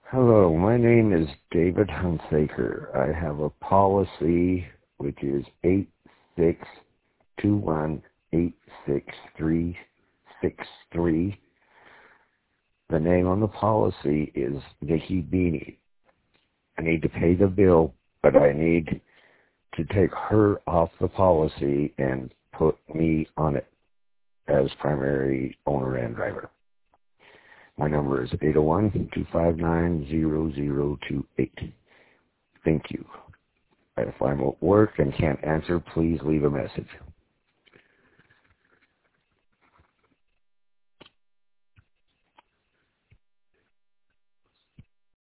Hello, my name is David Hunsaker. I have a policy which is 8621863363. The name on the policy is Nikki Beanie. I need to pay the bill, but I need to take her off the policy and put me on it as primary owner and driver. My number is 801-259-0028. Thank you. If I'm at work and can't answer, please leave a message.